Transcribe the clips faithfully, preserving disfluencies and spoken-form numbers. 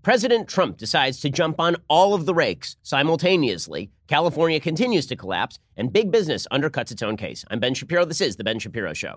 President Trump decides to jump on all of the rakes simultaneously. California continues to collapse, and big business undercuts its own case. I'm Ben Shapiro. This is The Ben Shapiro Show.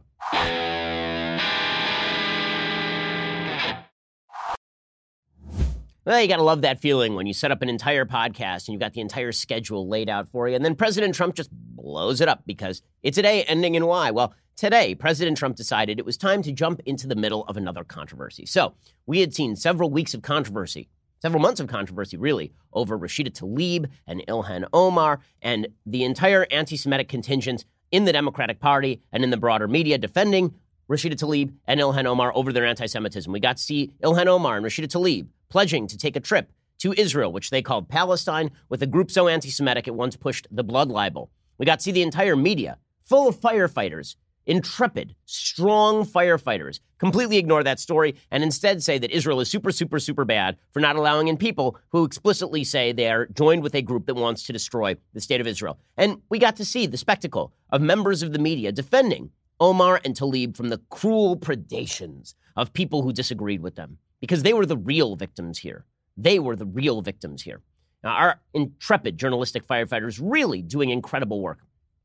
Well, you got to love that feeling when you set up an entire podcast and you've got the entire schedule laid out for you, and then President Trump just blows it up because it's a day ending in Y. Well, today, President Trump decided it was time to jump into the middle of another controversy. So we had seen several weeks of controversy, several months of controversy, really, over Rashida Tlaib and Ilhan Omar and the entire anti-Semitic contingent in the Democratic Party and in the broader media defending Rashida Tlaib and Ilhan Omar over their anti-Semitism. We got to see Ilhan Omar and Rashida Tlaib pledging to take a trip to Israel, which they called Palestine, with a group so anti-Semitic it once pushed the blood libel. We got to see the entire media full of firefighters, intrepid, strong firefighters, completely ignore that story and instead say that Israel is super, super, super bad for not allowing in people who explicitly say they are joined with a group that wants to destroy the state of Israel. And we got to see the spectacle of members of the media defending Omar and Tlaib from the cruel predations of people who disagreed with them, because they were the real victims here. They were the real victims here. Now, our intrepid journalistic firefighters really doing incredible work.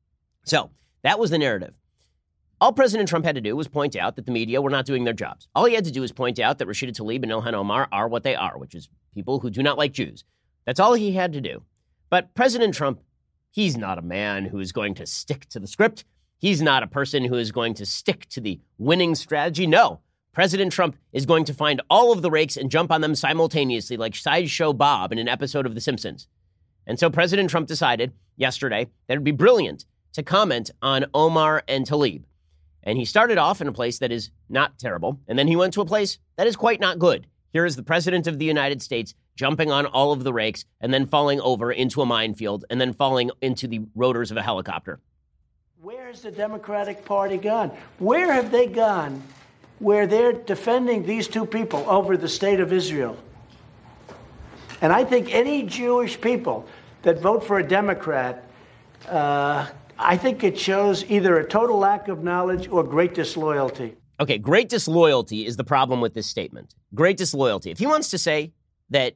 So that was the narrative. All President Trump had to do was point out that the media were not doing their jobs. All he had to do was point out that Rashida Tlaib and Ilhan Omar are what they are, which is people who do not like Jews. That's all he had to do. But President Trump, he's not a man who is going to stick to the script. He's not a person who is going to stick to the winning strategy. No, President Trump is going to find all of the rakes and jump on them simultaneously like Sideshow Bob in an episode of The Simpsons. And so President Trump decided yesterday that it would be brilliant to comment on Omar and Tlaib. And he started off in a place that is not terrible, and then he went to a place that is quite not good. Here is the President of the United States jumping on all of the rakes and then falling over into a minefield and then falling into the rotors of a helicopter. Where has the Democratic Party gone? Where have they gone where they're defending these two people over the state of Israel? And I think any Jewish people that vote for a Democrat, uh, I think it shows either a total lack of knowledge or great disloyalty. Okay, great disloyalty is the problem with this statement. Great disloyalty. If he wants to say that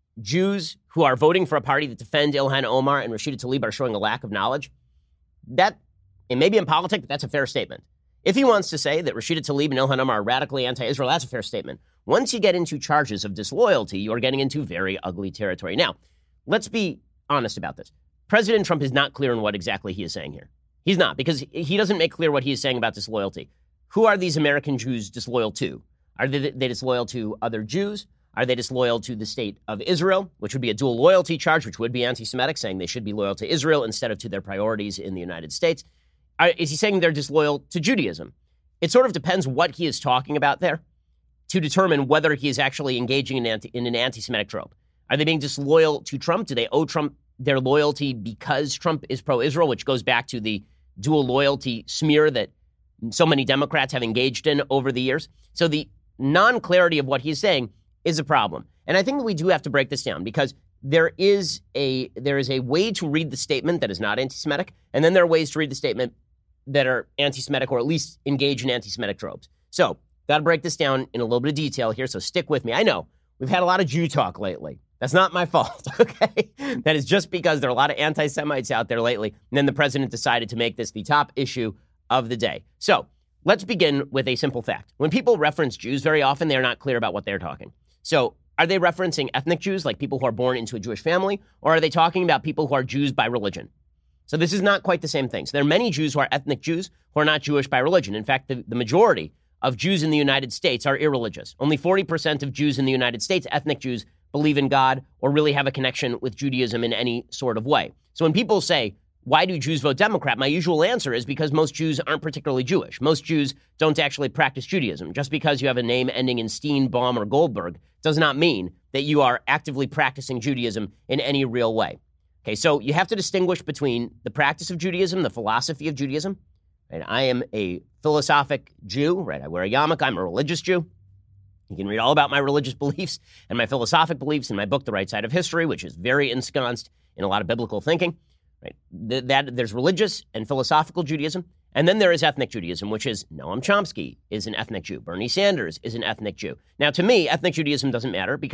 Jews who are voting for a party that defend Ilhan Omar and Rashida Tlaib are showing a lack of knowledge, that, it may be in politics, but that's a fair statement. If he wants to say that Rashida Tlaib and Ilhan Omar are radically anti-Israel, that's a fair statement. Once you get into charges of disloyalty, you are getting into very ugly territory. Now, let's be honest about this. President Trump is not clear on what exactly he is saying here. He's not, because he doesn't make clear what he is saying about disloyalty. Who are these American Jews disloyal to? Are they, they disloyal to other Jews? Are they disloyal to the state of Israel, which would be a dual loyalty charge, which would be anti-Semitic, saying they should be loyal to Israel instead of to their priorities in the United States? Are, is he saying they're disloyal to Judaism? It sort of depends what he is talking about there to determine whether he is actually engaging in, anti, in an anti-Semitic trope. Are they being disloyal to Trump? Do they owe Trump their loyalty because Trump is pro-Israel, which goes back to the dual loyalty smear that so many Democrats have engaged in over the years? So the non-clarity of what he's saying is a problem. And I think that we do have to break this down, because there is a there is a way to read the statement that is not anti-Semitic, and then there are ways to read the statement that are anti-Semitic or at least engage in anti-Semitic tropes. So, got to break this down in a little bit of detail here, so stick with me. I know we've had a lot of Jew talk lately. That's not my fault, okay? That is just because there are a lot of anti-Semites out there lately, and then the president decided to make this the top issue of the day. So, let's begin with a simple fact. When people reference Jews very often, they're not clear about what they're talking. So, are they referencing ethnic Jews, like people who are born into a Jewish family, or are they talking about people who are Jews by religion? So this is not quite the same thing. So there are many Jews who are ethnic Jews who are not Jewish by religion. In fact, the, the majority of Jews in the United States are irreligious. Only forty percent of Jews in the United States, ethnic Jews, believe in God or really have a connection with Judaism in any sort of way. So when people say, why do Jews vote Democrat? My usual answer is because most Jews aren't particularly Jewish. Most Jews don't actually practice Judaism. Just because you have a name ending in Steen, Baum, or Goldberg does not mean that you are actively practicing Judaism in any real way. Okay, so you have to distinguish between the practice of Judaism, the philosophy of Judaism. And I am a philosophic Jew, right? I wear a yarmulke. I'm a religious Jew. You can read all about my religious beliefs and my philosophic beliefs in my book, The Right Side of History, which is very ensconced in a lot of biblical thinking. Right? Th- that there's religious and philosophical Judaism, and then there is ethnic Judaism, which is Noam Chomsky is an ethnic Jew. Bernie Sanders is an ethnic Jew. Now, to me, ethnic Judaism doesn't matter because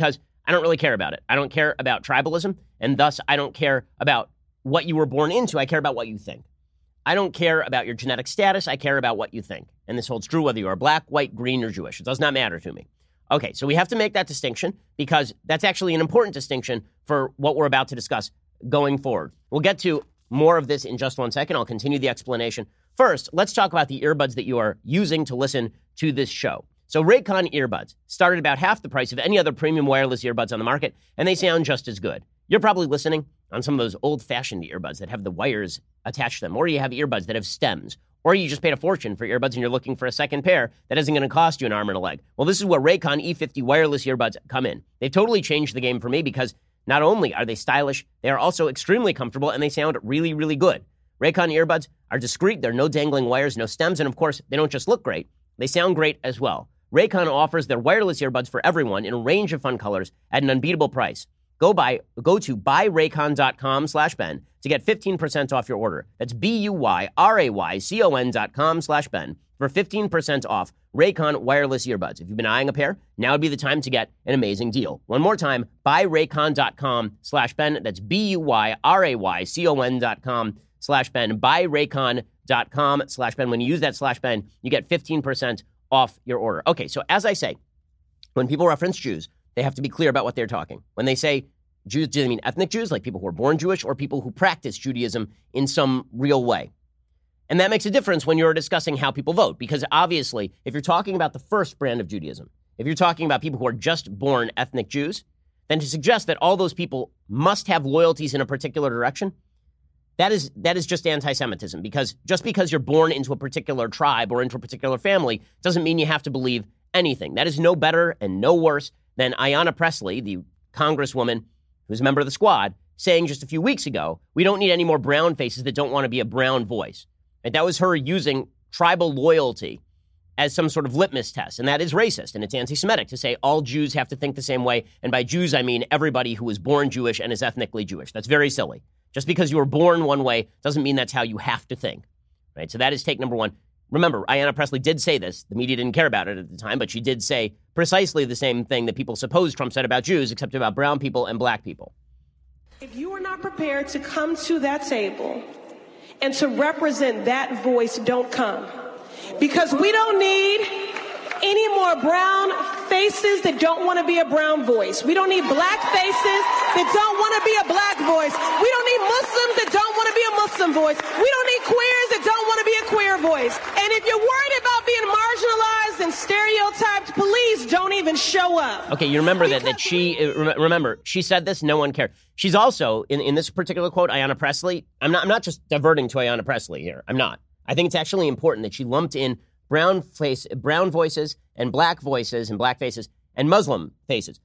I don't really care about it. I don't care about tribalism, and thus I don't care about what you were born into. I care about what you think. I don't care about your genetic status. I care about what you think. And this holds true whether you are black, white, green, or Jewish. It does not matter to me. Okay, so we have to make that distinction because that's actually an important distinction for what we're about to discuss going forward. We'll get to more of this in just one second. I'll continue the explanation. First, let's talk about the earbuds that you are using to listen to this show. So Raycon earbuds started about half the price of any other premium wireless earbuds on the market, and they sound just as good. You're probably listening on some of those old-fashioned earbuds that have the wires attached to them, or you have earbuds that have stems, or you just paid a fortune for earbuds and you're looking for a second pair that isn't going to cost you an arm and a leg. Well, this is where Raycon E fifty wireless earbuds come in. They've totally changed the game for me because not only are they stylish, they are also extremely comfortable and they sound really, really good. Raycon earbuds are discreet. There are no dangling wires, no stems, and of course, they don't just look great. They sound great as well. Raycon offers their wireless earbuds for everyone in a range of fun colors at an unbeatable price. Go by, go to buyraycon.com slash Ben to get fifteen percent off your order. That's B-U-Y-R-A-Y-C-O-N dot com slash Ben for fifteen percent off Raycon wireless earbuds. If you've been eyeing a pair, now would be the time to get an amazing deal. One more time, buyraycon.com slash Ben. That's B-U-Y-R-A-Y-C-O-N dot com slash Ben. Buyraycon.com slash Ben. When you use that slash Ben, you get fifteen percent off your order. Okay, so as I say, when people reference Jews, they have to be clear about what they're talking. When they say Jews, do they mean ethnic Jews, like people who are born Jewish, or people who practice Judaism in some real way? And that makes a difference when you're discussing how people vote, because obviously, if you're talking about the first brand of Judaism, if you're talking about people who are just born ethnic Jews, then to suggest that all those people must have loyalties in a particular direction, that is that is just anti-Semitism, because just because you're born into a particular tribe or into a particular family doesn't mean you have to believe anything. That is no better and no worse than Ayanna Pressley, the congresswoman who's a member of the squad, saying just a few weeks ago, we don't need any more brown faces that don't want to be a brown voice. And that was her using tribal loyalty as some sort of litmus test. And that is racist, and it's anti-Semitic to say all Jews have to think the same way. And by Jews, I mean everybody who is born Jewish and is ethnically Jewish. That's very silly. Just because you were born one way doesn't mean that's how you have to think. Right? So that is take number one. Remember, Ayanna Pressley did say this. The media didn't care about it at the time, but she did say precisely the same thing that people suppose Trump said about Jews, except about brown people and black people. If you are not prepared to come to that table and to represent that voice, don't come. Because we don't need any more brown faces that don't want to be a brown voice. We don't need black faces that don't want to be a black voice. We don't need Muslims that don't want to be a Muslim voice. We don't need queers that don't want to be a queer voice. And if you're worried about being marginalized and stereotyped, please don't even show up. Okay, you remember that, that she, remember, she said this, no one cared. She's also, in, in this particular quote, Ayanna Pressley, I'm not, I'm not just diverting to Ayanna Pressley here. I'm not. I think it's actually important that she lumped in brown face, brown voices and black voices and black faces and Muslim faces.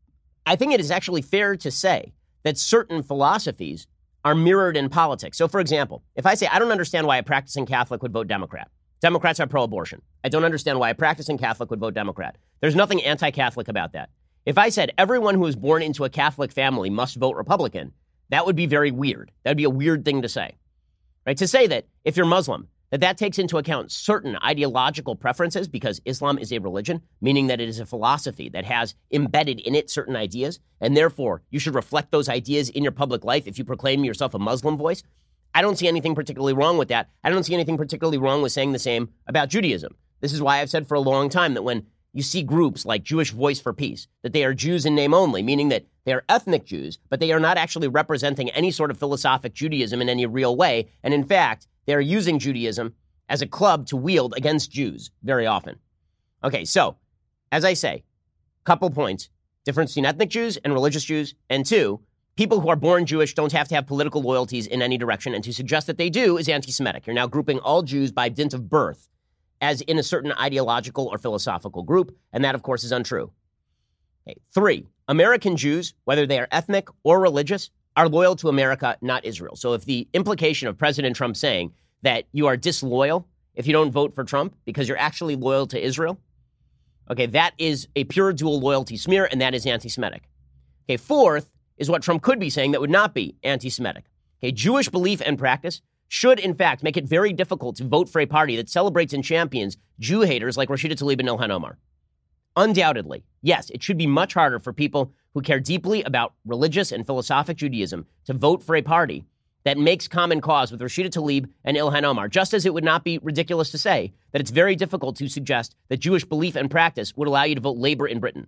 I think it is actually fair to say that certain philosophies are mirrored in politics. So, for example, if I say, I don't understand why a practicing Catholic would vote Democrat. Democrats are pro-abortion. I don't understand why a practicing Catholic would vote Democrat. There's nothing anti-Catholic about that. If I said everyone who is born into a Catholic family must vote Republican, that would be very weird. That would be a weird thing to say. Right? To say that if you're Muslim, that that takes into account certain ideological preferences, because Islam is a religion, meaning that it is a philosophy that has embedded in it certain ideas, and therefore you should reflect those ideas in your public life if you proclaim yourself a Muslim voice. I don't see anything particularly wrong with that. I don't see anything particularly wrong with saying the same about Judaism. This is why I've said for a long time that when you see groups like Jewish Voice for Peace, that they are Jews in name only, meaning that they are ethnic Jews, but they are not actually representing any sort of philosophic Judaism in any real way. And in fact, they're using Judaism as a club to wield against Jews very often. Okay, so, as I say, couple points. Difference between ethnic Jews and religious Jews. And two, people who are born Jewish don't have to have political loyalties in any direction. And to suggest that they do is anti-Semitic. You're now grouping all Jews by dint of birth as in a certain ideological or philosophical group. And that, of course, is untrue. Okay. Three, American Jews, whether they are ethnic or religious, are loyal to America, not Israel. So if the implication of President Trump saying that you are disloyal if you don't vote for Trump because you're actually loyal to Israel, okay, that is a pure dual loyalty smear, and that is anti-Semitic. Okay, fourth is what Trump could be saying that would not be anti-Semitic. Okay, Jewish belief and practice should, in fact, make it very difficult to vote for a party that celebrates and champions Jew haters like Rashida Tlaib and Ilhan Omar. Undoubtedly, yes, it should be much harder for people who care deeply about religious and philosophic Judaism to vote for a party that makes common cause with Rashida Tlaib and Ilhan Omar, just as it would not be ridiculous to say that it's very difficult to suggest that Jewish belief and practice would allow you to vote Labor in Britain.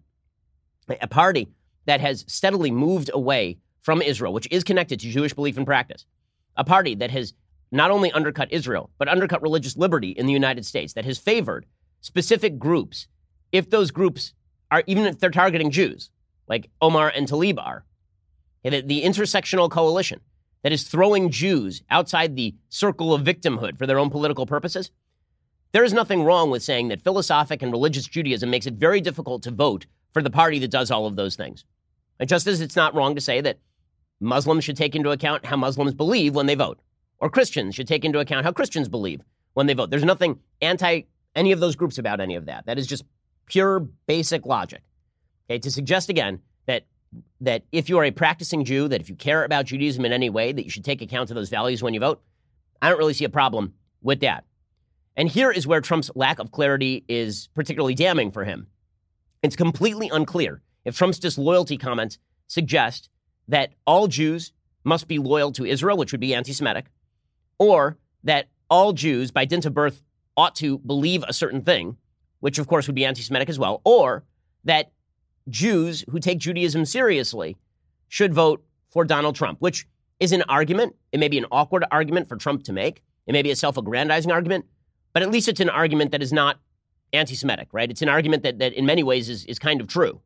A party that has steadily moved away from Israel, which is connected to Jewish belief and practice. A party that has not only undercut Israel, but undercut religious liberty in the United States, that has favored specific groups, if those groups are, even if they're targeting Jews, like Omar and Tlaib are. The, the intersectional coalition that is throwing Jews outside the circle of victimhood for their own political purposes. There is nothing wrong with saying that philosophic and religious Judaism makes it very difficult to vote for the party that does all of those things. And just as it's not wrong to say that Muslims should take into account how Muslims believe when they vote, or Christians should take into account how Christians believe when they vote. There's nothing anti any of those groups about any of that. That is just pure basic logic. Okay, to suggest again that that if you are a practicing Jew, that if you care about Judaism in any way, that you should take account of those values when you vote, I don't really see a problem with that. And here is where Trump's lack of clarity is particularly damning for him. It's completely unclear if Trump's disloyalty comments suggest that all Jews must be loyal to Israel, which would be anti-Semitic, or that all Jews, by dint of birth, ought to believe a certain thing, which of course would be anti-Semitic as well, or that Jews who take Judaism seriously should vote for Donald Trump, which is an argument. It may be an awkward argument for Trump to make. It may be a self-aggrandizing argument, but at least it's an argument that is not anti-Semitic, right? It's an argument that, that in many ways is, is kind of true.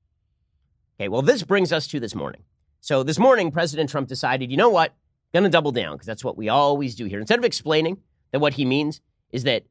Okay, well, this brings us to this morning. So this morning, President Trump decided, you know what? Going to double down, because that's what we always do here. Instead of explaining that what he means is that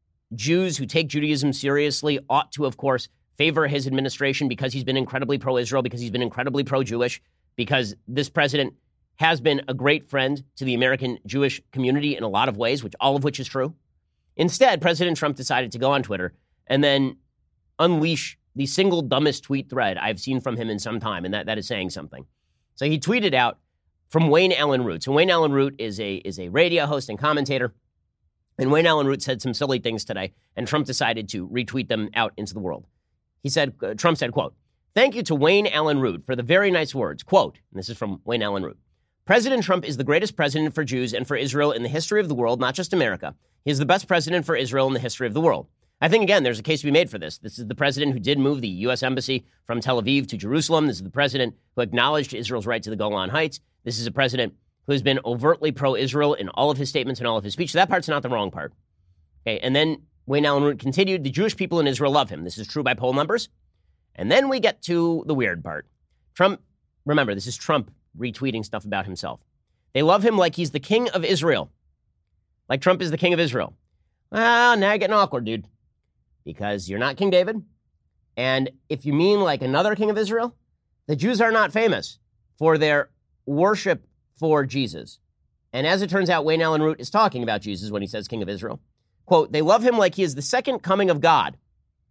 Jews who take Judaism seriously ought to, of course, favor his administration because he's been incredibly pro-Israel, because he's been incredibly pro-Jewish, because this president has been a great friend to the American Jewish community in a lot of ways, which all of which is true. Instead, President Trump decided to go on Twitter and then unleash the single dumbest tweet thread I've seen from him in some time, and that, that is saying something. So he tweeted out from Wayne Allen Root. So Wayne Allen Root is a is a radio host and commentator, and Wayne Allen Root said some silly things today, and Trump decided to retweet them out into the world. He said, uh, Trump said, quote, "Thank you to Wayne Allen Root for the very nice words." Quote, and this is from Wayne Allen Root. "President Trump is the greatest president for Jews and for Israel in the history of the world, not just America. He is the best president for Israel in the history of the world." I think, again, there's a case to be made for this. This is the president who did move the U S embassy from Tel Aviv to Jerusalem. This is the president who acknowledged Israel's right to the Golan Heights. This is a president who has been overtly pro-Israel in all of his statements and all of his speech. So that part's not the wrong part. Okay, and then Wayne Allen Root continued, "The Jewish people in Israel love him. This is true by poll numbers." And then we get to the weird part. Trump, remember, this is Trump retweeting stuff about himself. "They love him like he's the king of Israel." Like Trump is the king of Israel. Well, now you're getting awkward, dude. Because you're not King David. And if you mean like another king of Israel, the Jews are not famous for their worship for Jesus. And as it turns out, Wayne Allen Root is talking about Jesus when he says king of Israel. Quote, "They love him like he is the second coming of God."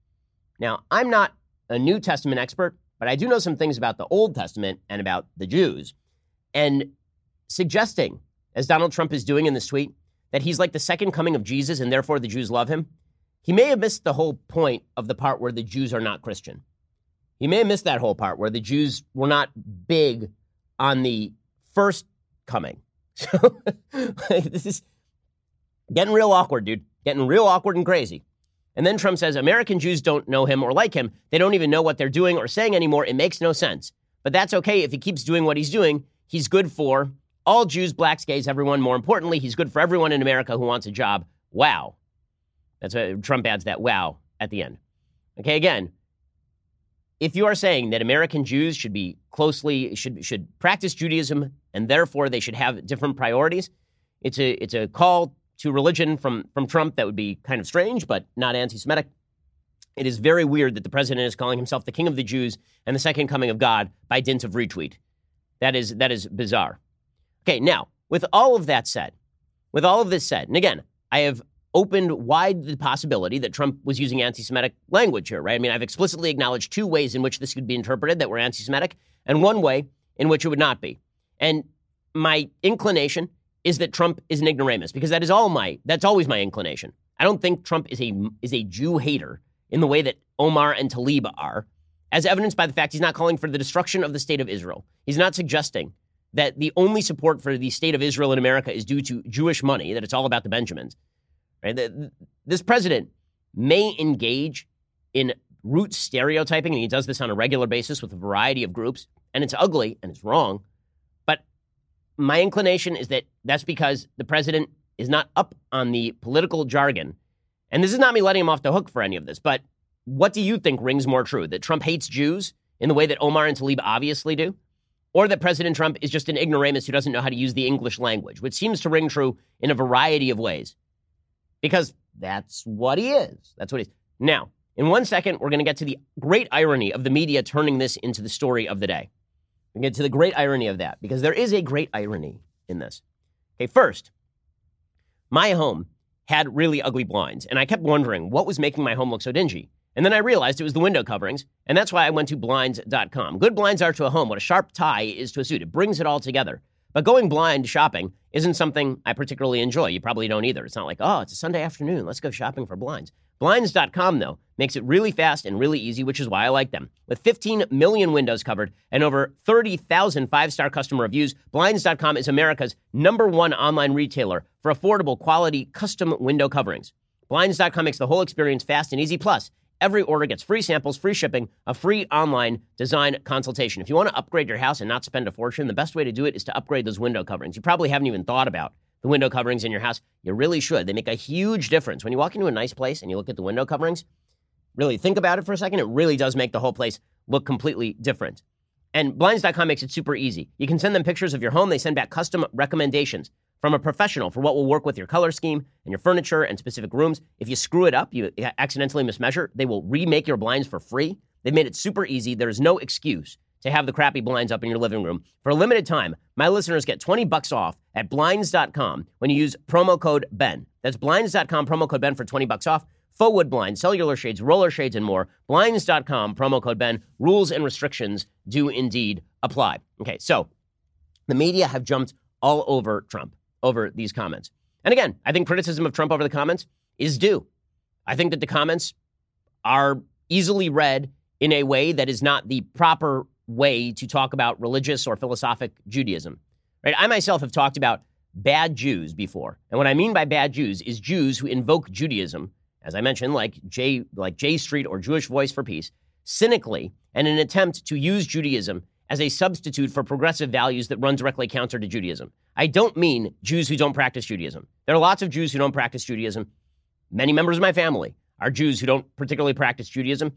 Now, I'm not a New Testament expert, but I do know some things about the Old Testament and about the Jews. And suggesting, as Donald Trump is doing in this tweet, that he's like the second coming of Jesus and therefore the Jews love him, he may have missed the whole point of the part where the Jews are not Christian. He may have missed that whole part where the Jews were not big on the first coming. So this is getting real awkward, dude. Getting real awkward and crazy. And then Trump says, "American Jews don't know him or like him. They don't even know what they're doing or saying anymore. It makes no sense. But that's okay if he keeps doing what he's doing. He's good for all Jews, blacks, gays, everyone. More importantly, he's good for everyone in America who wants a job. Wow." That's what Trump adds that wow at the end. Okay, again, if you are saying that American Jews should be closely, should should practice Judaism and therefore they should have different priorities, it's a it's a call to religion from, from Trump that would be kind of strange, but not anti-Semitic. It is very weird that the president is calling himself the king of the Jews and the second coming of God by dint of retweet. That is that is bizarre. Okay, now, with all of that said, with all of this said, and again, I have opened wide the possibility that Trump was using anti-Semitic language here, right? I mean, I've explicitly acknowledged two ways in which this could be interpreted that were anti-Semitic and one way in which it would not be. And my inclination is that Trump is an ignoramus because that is all my, that's always my inclination. I don't think Trump is a, is a Jew hater in the way that Omar and Tlaib are. as evidenced by the fact he's not calling for the destruction of the state of Israel. He's not suggesting that the only support for the state of Israel in America is due to Jewish money, that it's all about the Benjamins. Right? This president may engage in root stereotyping, and he does this on a regular basis with a variety of groups, and it's ugly and it's wrong. But my inclination is that that's because the president is not up on the political jargon. And this is not me letting him off the hook for any of this, but what do you think rings more true? That Trump hates Jews in the way that Omar and Tlaib obviously do? Or that President Trump is just an ignoramus who doesn't know how to use the English language, which seems to ring true in a variety of ways. Because that's what he is. That's what he is. Now, in one second, we're going to get to the great irony of the media turning this into the story of the day. We're going to get to the great irony of that, because there is a great irony in this. Okay, first, my home had really ugly blinds, and I kept wondering what was making my home look so dingy. And then I realized it was the window coverings, and that's why I went to blinds dot com. Good blinds are to a home what a sharp tie is to a suit. It brings it all together. But going blind shopping isn't something I particularly enjoy. You probably don't either. It's not like, oh, it's a Sunday afternoon, let's go shopping for blinds. Blinds dot com, though, makes it really fast and really easy, which is why I like them. With fifteen million windows covered and over thirty thousand five-star customer reviews, Blinds dot com is America's number one online retailer for affordable, quality, custom window coverings. Blinds dot com makes the whole experience fast and easy. Plus, every order gets free samples, free shipping, a free online design consultation. If you want to upgrade your house and not spend a fortune, the best way to do it is to upgrade those window coverings. You probably haven't even thought about the window coverings in your house. You really should. They make a huge difference. When you walk into a nice place and you look at the window coverings, really think about it for a second. It really does make the whole place look completely different. And Blinds dot com makes it super easy. You can send them pictures of your home. They send back custom recommendations from a professional for what will work with your color scheme and your furniture and specific rooms. If you screw it up, you accidentally mismeasure, they will remake your blinds for free. They've made it super easy. There's no excuse to have the crappy blinds up in your living room. For a limited time, my listeners get twenty bucks off at Blinds dot com when you use promo code Ben. That's Blinds dot com, promo code Ben for twenty bucks off. Faux wood blinds, cellular shades, roller shades, and more. Blinds dot com, promo code Ben. Rules and restrictions do indeed apply. Okay, so the media have jumped all over Trump over these comments. And again, I think criticism of Trump over the comments is due. I think that the comments are easily read in a way that is not the proper way to talk about religious or philosophic Judaism. Right? I myself have talked about bad Jews before. And what I mean by bad Jews is Jews who invoke Judaism, as I mentioned, like J, like J Street or Jewish Voice for Peace, cynically in an attempt to use Judaism as a substitute for progressive values that run directly counter to Judaism. I don't mean Jews who don't practice Judaism. There are lots of Jews who don't practice Judaism. Many members of my family are Jews who don't particularly practice Judaism.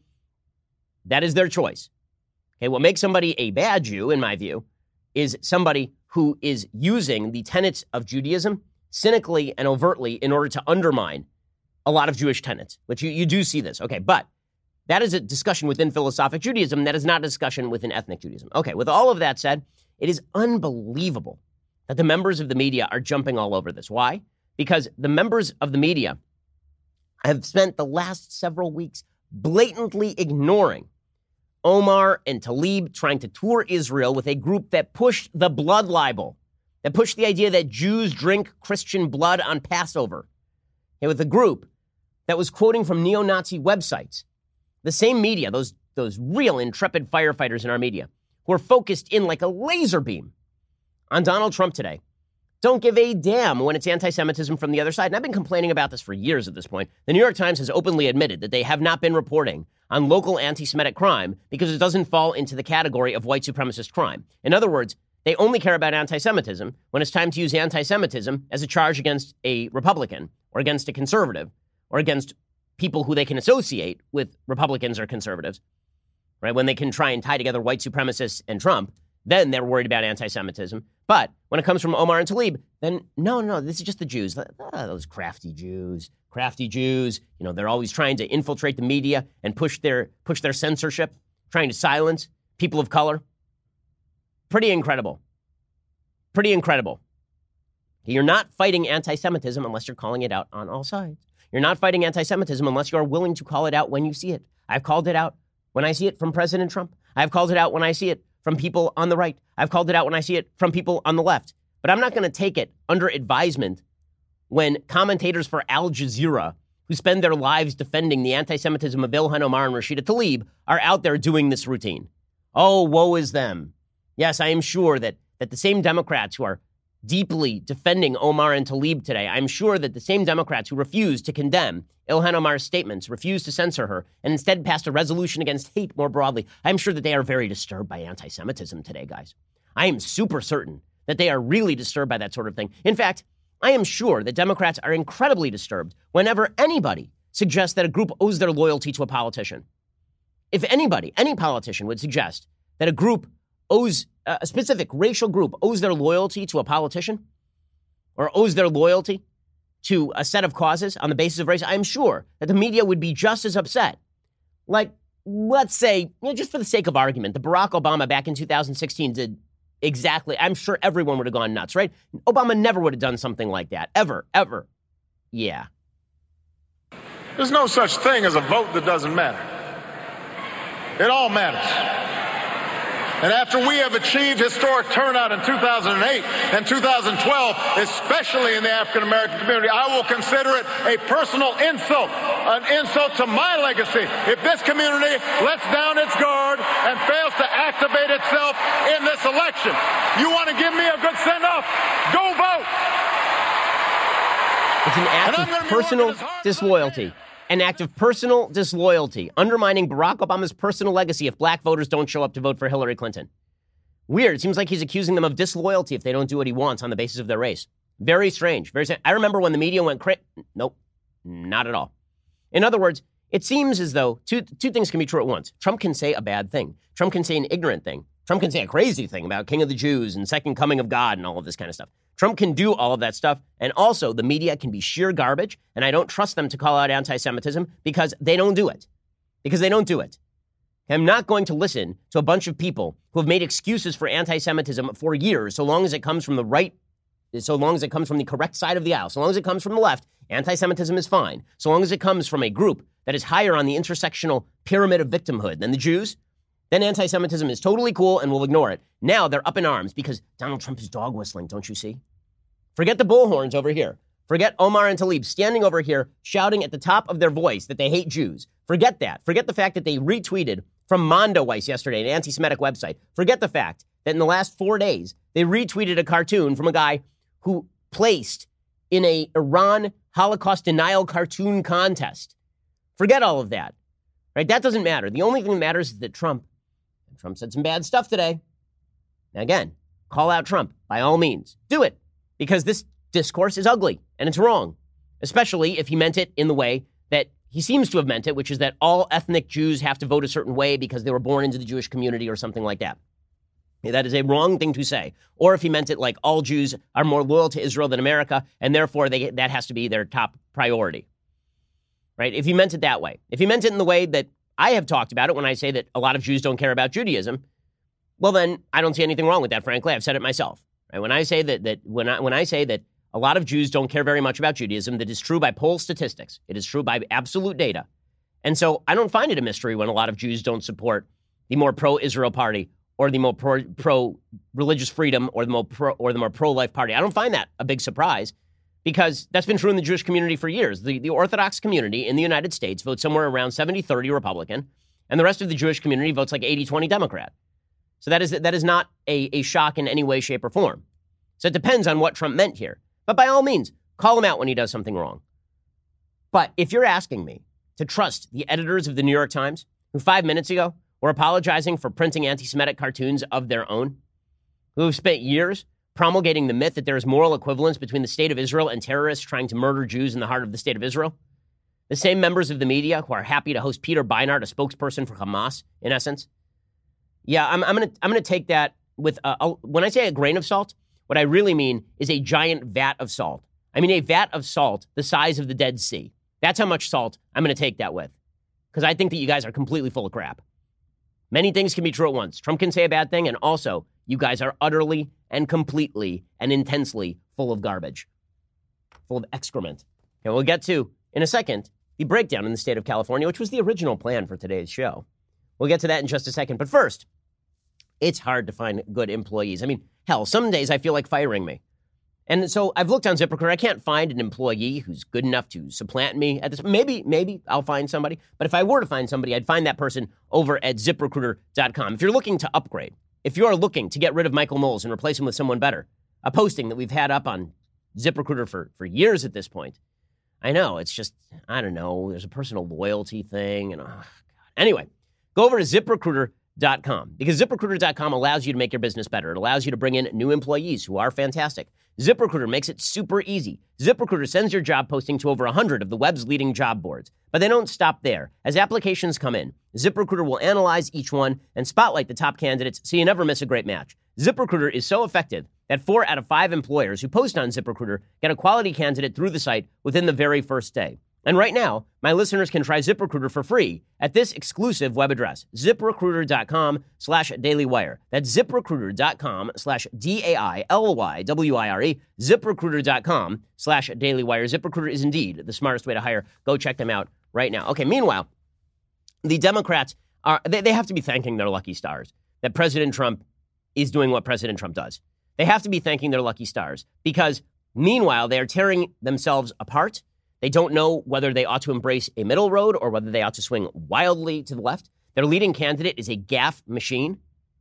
That is their choice. Okay, what makes somebody a bad Jew, in my view, is somebody who is using the tenets of Judaism cynically and overtly in order to undermine a lot of Jewish tenets, which you, you do see this. Okay, but that is a discussion within philosophic Judaism. That is not a discussion within ethnic Judaism. Okay, with all of that said, it is unbelievable that the members of the media are jumping all over this. Why? Because the members of the media have spent the last several weeks blatantly ignoring Omar and Tlaib trying to tour Israel with a group that pushed the blood libel, that pushed the idea that Jews drink Christian blood on Passover, and with a group that was quoting from neo-Nazi websites. The same media, those, those real intrepid firefighters in our media, who are focused in like a laser beam on Donald Trump today, don't give a damn when it's anti-Semitism from the other side. And I've been complaining about this for years at this point. The New York Times has openly admitted that they have not been reporting on local anti-Semitic crime because it doesn't fall into the category of white supremacist crime. In other words, they only care about anti-Semitism when it's time to use anti-Semitism as a charge against a Republican or against a conservative or against people who they can associate with Republicans or conservatives, right? When they can try and tie together white supremacists and Trump, then they're worried about anti-Semitism. But when it comes from Omar and Tlaib, then no, no, this is just the Jews. Ah, those crafty Jews, crafty Jews. You know, they're always trying to infiltrate the media and push their push their censorship, trying to silence people of color. Pretty incredible. Pretty incredible. You're not fighting anti-Semitism unless you're calling it out on all sides. You're not fighting anti-Semitism unless you are willing to call it out when you see it. I've called it out when I see it from President Trump. I've called it out when I see it from people on the right. I've called it out when I see it from people on the left. But I'm not going to take it under advisement when commentators for Al Jazeera, who spend their lives defending the anti-Semitism of Ilhan Omar and Rashida Tlaib are out there doing this routine. Oh, woe is them. Yes, I am sure that, that the same Democrats who are deeply defending Omar and Tlaib today, I'm sure that the same Democrats who refuse to condemn Ilhan Omar's statements, refuse to censor her, and instead passed a resolution against hate more broadly, I'm sure that they are very disturbed by anti-Semitism today, guys. I am super certain that they are really disturbed by that sort of thing. In fact, I am sure that Democrats are incredibly disturbed whenever anybody suggests that a group owes their loyalty to a politician. If anybody, any politician would suggest that a group owes, a specific racial group owes their loyalty to a politician or owes their loyalty to a set of causes on the basis of race, I'm sure that the media would be just as upset. Like, let's say, you know, just for the sake of argument, that Barack Obama back in two thousand sixteen did exactly, I'm sure everyone would have gone nuts, right? Obama never would have done something like that. Ever, ever. Yeah. There's no such thing as a vote that doesn't matter. It all matters. And after we have achieved historic turnout in two thousand eight and two thousand twelve, especially in the African-American community, I will consider it a personal insult, an insult to my legacy, if this community lets down its guard and fails to activate itself in this election. You want to give me a good send-off? Go vote! It's an act of personal disloyalty. An act of personal disloyalty, undermining Barack Obama's personal legacy if black voters don't show up to vote for Hillary Clinton. Weird. It seems like he's accusing them of disloyalty if they don't do what he wants on the basis of their race. Very strange. Very strange. I remember when the media went crazy. Nope, not at all. In other words, it seems as though two, two things can be true at once. Trump can say a bad thing. Trump can say an ignorant thing. Trump can say a crazy thing about King of the Jews and second coming of God and all of this kind of stuff. Trump can do all of that stuff. And also, the media can be sheer garbage. And I don't trust them to call out anti-Semitism because they don't do it. Because they don't do it. I'm not going to listen to a bunch of people who have made excuses for anti-Semitism for years, so long as it comes from the right, so long as it comes from the correct side of the aisle, so long as it comes from the left, anti-Semitism is fine. So long as it comes from a group that is higher on the intersectional pyramid of victimhood than the Jews, then anti-Semitism is totally cool and we'll ignore it. Now they're up in arms because Donald Trump is dog whistling, don't you see? Forget the bullhorns over here. Forget Omar and Tlaib standing over here shouting at the top of their voice that they hate Jews. Forget that. Forget the fact that they retweeted from Mondoweiss yesterday, an anti-Semitic website. Forget the fact that in the last four days, they retweeted a cartoon from a guy who placed in a Iran Holocaust denial cartoon contest. Forget all of that, right? That doesn't matter. The only thing that matters is that Trump, Trump said some bad stuff today. Now again, call out Trump by all means. Do it. Because this discourse is ugly and it's wrong, especially if he meant it in the way that he seems to have meant it, which is that all ethnic Jews have to vote a certain way because they were born into the Jewish community or something like that. That is a wrong thing to say. Or if he meant it like all Jews are more loyal to Israel than America, and therefore they, that has to be their top priority. Right? If he meant it that way. If he meant it in the way that I have talked about it when I say that a lot of Jews don't care about Judaism, well then I don't see anything wrong with that, frankly. I've said it myself. Right? When I say that, that when I when I say that a lot of Jews don't care very much about Judaism, that is true by poll statistics. It is true by absolute data. And so I don't find it a mystery when a lot of Jews don't support the more pro-Israel party or the more pro, pro-religious freedom or the more pro, or the more pro-life party. I don't find that a big surprise because that's been true in the Jewish community for years. The, the Orthodox community in the United States votes somewhere around seventy thirty Republican, and the rest of the Jewish community votes like eighty twenty Democrat. So that is that is not a, a shock in any way, shape, or form. So it depends on what Trump meant here. But by all means, call him out when he does something wrong. But if you're asking me to trust the editors of the New York Times, who five minutes ago were apologizing for printing anti-Semitic cartoons of their own, who have spent years promulgating the myth that there is moral equivalence between the state of Israel and terrorists trying to murder Jews in the heart of the state of Israel, the same members of the media who are happy to host Peter Beinart, a spokesperson for Hamas, in essence, yeah, I'm, I'm going to I'm going to take that with, a, a, when I say a grain of salt, what I really mean is a giant vat of salt. I mean a vat of salt the size of the Dead Sea. That's how much salt I'm going to take that with. Because I think that you guys are completely full of crap. Many things can be true at once. Trump can say a bad thing, and also you guys are utterly and completely and intensely full of garbage. Full of excrement. And we'll get to, in a second, the breakdown in the state of California, which was the original plan for today's show. We'll get to that in just a second. But first, it's hard to find good employees. I mean, hell, some days I feel like firing me. And so I've looked on ZipRecruiter. I can't find an employee who's good enough to supplant me at this. Maybe, maybe I'll find somebody. But if I were to find somebody, I'd find that person over at zip recruiter dot com. If you're looking to upgrade, if you're looking to get rid of Michael Knowles and replace him with someone better, a posting that we've had up on ZipRecruiter for, for years at this point. I know, it's just, I don't know, there's a personal loyalty thing. And oh, God. Anyway, go over to zip recruiter dot com because zip recruiter dot com allows you to make your business better. It allows you to bring in new employees who are fantastic. ZipRecruiter makes it super easy. ZipRecruiter sends your job posting to over one hundred of the web's leading job boards. But they don't stop there. As applications come in, ZipRecruiter will analyze each one and spotlight the top candidates so you never miss a great match. ZipRecruiter is so effective that four out of five employers who post on ZipRecruiter get a quality candidate through the site within the very first day. And right now, my listeners can try ZipRecruiter for free at this exclusive web address, zip recruiter dot com slash daily wire. That's zip recruiter dot com slash D A I L Y W I R E, zip recruiter dot com slash daily wire. ZipRecruiter is indeed the smartest way to hire. Go check them out right now. Okay, meanwhile, the Democrats, are they, they have to be thanking their lucky stars that President Trump is doing what President Trump does. They have to be thanking their lucky stars because, meanwhile, they are tearing themselves apart. They don't know whether they ought to embrace a middle road or whether they ought to swing wildly to the left. Their leading candidate is a gaffe machine,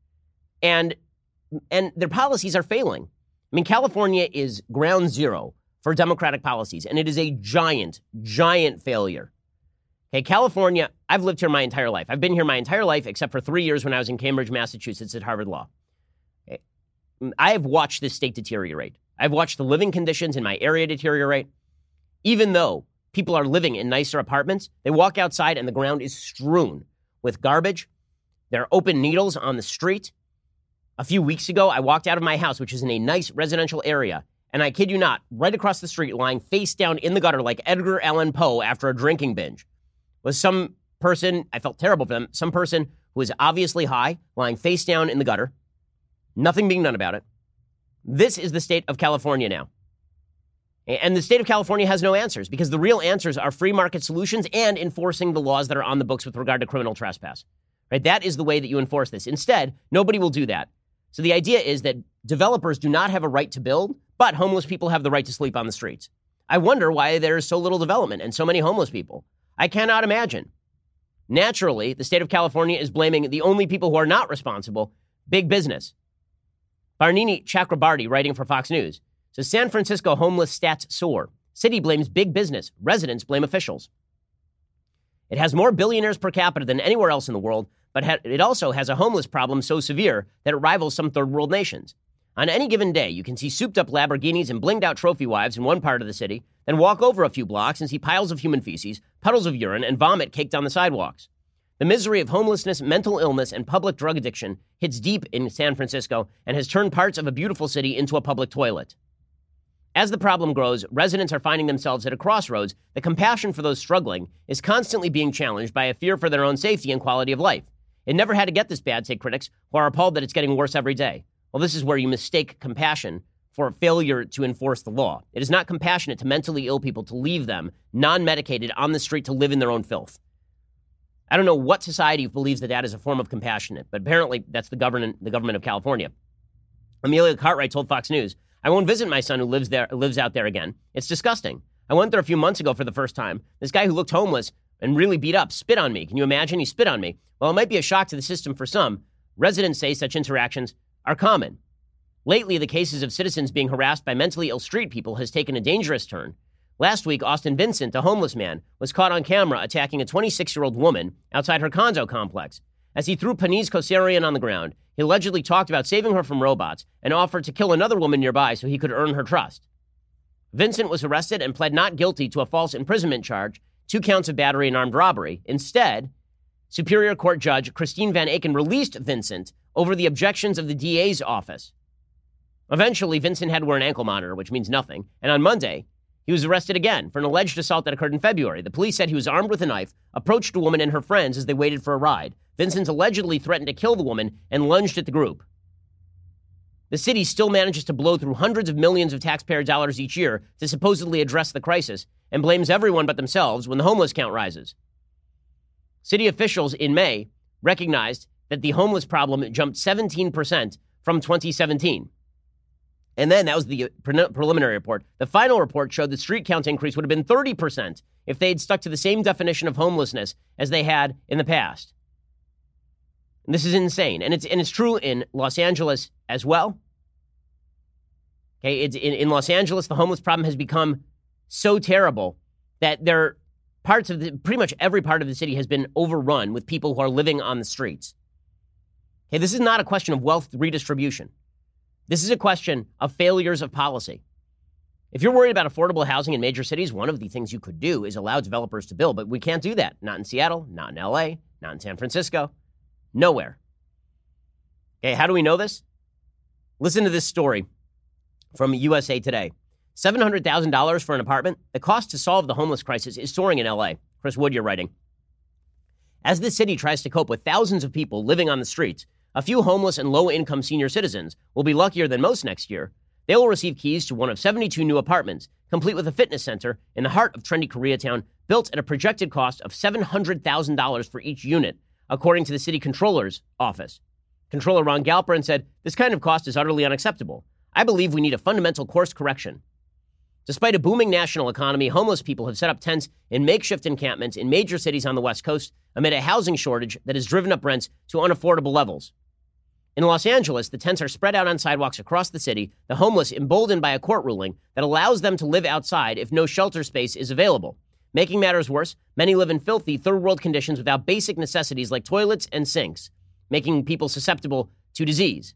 and and their policies are failing. I mean, California is ground zero for Democratic policies, and it is a giant, giant failure. Okay, California, I've lived here my entire life. I've been here my entire life except for three years when I was in Cambridge, Massachusetts at Harvard Law. Okay. I have watched this state deteriorate. I've watched the living conditions in my area deteriorate. Even though people are living in nicer apartments, they walk outside and the ground is strewn with garbage. There are open needles on the street. A few weeks ago, I walked out of my house, which is in a nice residential area, and I kid you not, right across the street, lying face down in the gutter like Edgar Allan Poe after a drinking binge, was some person, I felt terrible for them, some person who was obviously high, lying face down in the gutter, nothing being done about it. This is the state of California now. And the state of California has no answers because the real answers are free market solutions and enforcing the laws that are on the books with regard to criminal trespass. Right? That is the way that you enforce this. Instead, nobody will do that. So the idea is that developers do not have a right to build, but homeless people have the right to sleep on the streets. I wonder why there is so little development and so many homeless people. I cannot imagine. Naturally, the state of California is blaming the only people who are not responsible, big business. Barnini Chakrabarty, writing for Fox News, says San Francisco homeless stats soar. City blames big business. Residents blame officials. It has more billionaires per capita than anywhere else in the world, but ha- it also has a homeless problem so severe that it rivals some third world nations. On any given day, you can see souped-up Lamborghinis and blinged-out trophy wives in one part of the city, then walk over a few blocks and see piles of human feces, puddles of urine, and vomit caked on the sidewalks. The misery of homelessness, mental illness, and public drug addiction hits deep in San Francisco and has turned parts of a beautiful city into a public toilet. As the problem grows, residents are finding themselves at a crossroads. The compassion for those struggling is constantly being challenged by a fear for their own safety and quality of life. It never had to get this bad, say critics, who are appalled that it's getting worse every day. Well, this is where you mistake compassion for failure to enforce the law. It is not compassionate to mentally ill people to leave them non-medicated on the street to live in their own filth. I don't know what society believes that that is a form of compassionate, but apparently that's the government, the government of California. Amelia Cartwright told Fox News, I won't visit my son who lives there, lives out there again. It's disgusting. I went there a few months ago for the first time. This guy who looked homeless and really beat up spit on me. Can you imagine? He spit on me. Well, it might be a shock to the system for some. Residents say such interactions are common. Lately, the cases of citizens being harassed by mentally ill street people has taken a dangerous turn. Last week, Austin Vincent, a homeless man, was caught on camera attacking a twenty-six-year-old woman outside her condo complex. As he threw Panise Kosarian on the ground, he allegedly talked about saving her from robots and offered to kill another woman nearby so he could earn her trust. Vincent was arrested and pled not guilty to a false imprisonment charge, two counts of battery and armed robbery. Instead, Superior Court Judge Christine Van Aken released Vincent over the objections of the D A's office. Eventually, Vincent had to wear an ankle monitor, which means nothing, and on Monday, he was arrested again for an alleged assault that occurred in February. The police said he was armed with a knife, approached a woman and her friends as they waited for a ride. Vincent allegedly threatened to kill the woman and lunged at the group. The city still manages to blow through hundreds of millions of taxpayer dollars each year to supposedly address the crisis and blames everyone but themselves when the homeless count rises. City officials in May recognized that the homeless problem jumped seventeen percent from twenty seventeen. And then that was the pre- preliminary report. The final report showed the street count increase would have been thirty percent if they'd stuck to the same definition of homelessness as they had in the past. And this is insane. And it's and it's true in Los Angeles as well. Okay, it's in, in Los Angeles, the homeless problem has become so terrible that there are parts of the, pretty much every part of the city has been overrun with people who are living on the streets. Okay, this is not a question of wealth redistribution. This is a question of failures of policy. If you're worried about affordable housing in major cities, one of the things you could do is allow developers to build, but we can't do that. Not in Seattle, not in L A, not in San Francisco, nowhere. Okay, how do we know this? Listen to this story from U S A Today. seven hundred thousand dollars for an apartment. The cost to solve the homeless crisis is soaring in L A. Chris Wood, you're writing. As the city tries to cope with thousands of people living on the streets, a few homeless and low-income senior citizens will be luckier than most next year. They will receive keys to one of seventy-two new apartments, complete with a fitness center in the heart of trendy Koreatown, built at a projected cost of seven hundred thousand dollars for each unit, according to the city controller's office. Controller Ron Galperin said, "This kind of cost is utterly unacceptable. I believe we need a fundamental course correction." Despite a booming national economy, homeless people have set up tents in makeshift encampments in major cities on the West Coast amid a housing shortage that has driven up rents to unaffordable levels. In Los Angeles, the tents are spread out on sidewalks across the city, the homeless emboldened by a court ruling that allows them to live outside if no shelter space is available. Making matters worse, many live in filthy third-world conditions without basic necessities like toilets and sinks, making people susceptible to disease.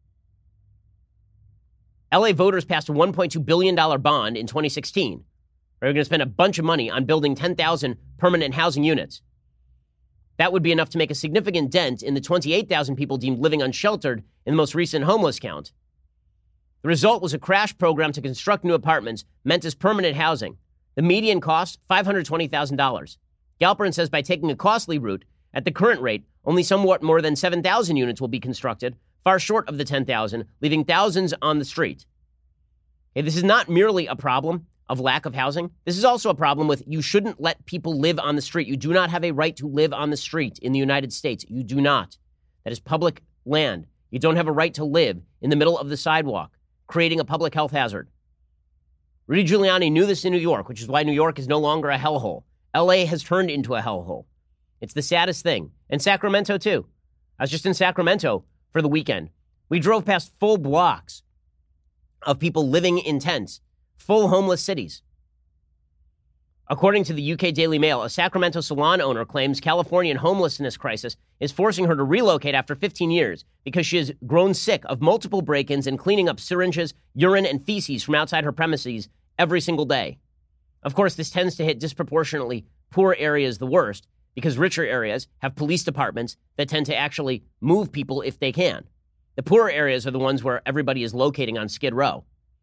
L A voters passed a one point two billion dollars bond in twenty sixteen. They're going to spend a bunch of money on building ten thousand permanent housing units. That would be enough to make a significant dent in the twenty-eight thousand people deemed living unsheltered in the most recent homeless count. The result was a crash program to construct new apartments meant as permanent housing. The median cost, five hundred twenty thousand dollars. Galperin says by taking a costly route, at the current rate, only somewhat more than seven thousand units will be constructed, far short of the ten thousand, leaving thousands on the street. Okay, this is not merely a problem of lack of housing. This is also a problem with you shouldn't let people live on the street. You do not have a right to live on the street in the United States. You do not. That is public land. You don't have a right to live in the middle of the sidewalk, creating a public health hazard. Rudy Giuliani knew this in New York, which is why New York is no longer a hellhole. L A has turned into a hellhole. It's the saddest thing. And Sacramento, too. I was just in Sacramento for the weekend. We drove past full blocks of people living in tents, full homeless cities. According to the U K Daily Mail, a Sacramento salon owner claims Californian homelessness crisis is forcing her to relocate after fifteen years because she has grown sick of multiple break-ins and cleaning up syringes, urine, and feces from outside her premises every single day. Of course, this tends to hit disproportionately poor areas the worst because richer areas have police departments that tend to actually move people if they can. The poorer areas are the ones where everybody is locating on Skid Row.